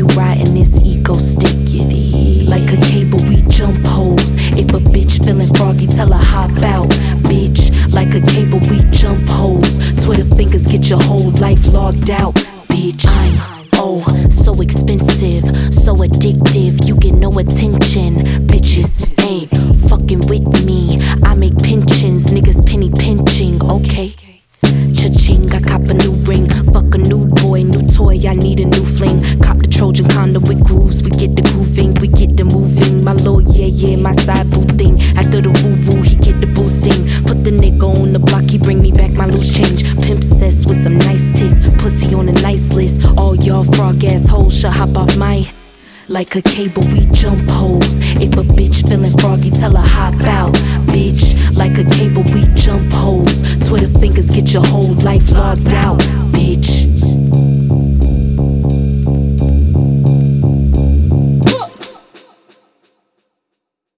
you riding this eco stickity. Like a cable, we jump holes. If a bitch feeling froggy, tell her hop out, bitch. Like a cable, we jump holes. Twitter fingers get your whole life logged out, bitch. Oh, so expensive, so addictive, you get no attention. Bitches ain't fucking with me. I make pensions, niggas penny pinching, okay. Cha-ching, I cop a new ring, fuck a new boy, new toy, I need a new fling. Cop the Trojan condom with grooves, we get the grooving, we get the moving. My lord, yeah, my side boo thing. After the woo-woo, he get the boosting. Put the nigga on the block, he bring me back my loose change. Pimp cess with some nice tits, pussy on a nice list. All y'all frog ass hoes should hop off my. Like a cable, we jump holes. If a bitch feeling froggy, tell her hop out, bitch. Like a cable, we jump holes. Twitter fingers get your whole life logged out, bitch.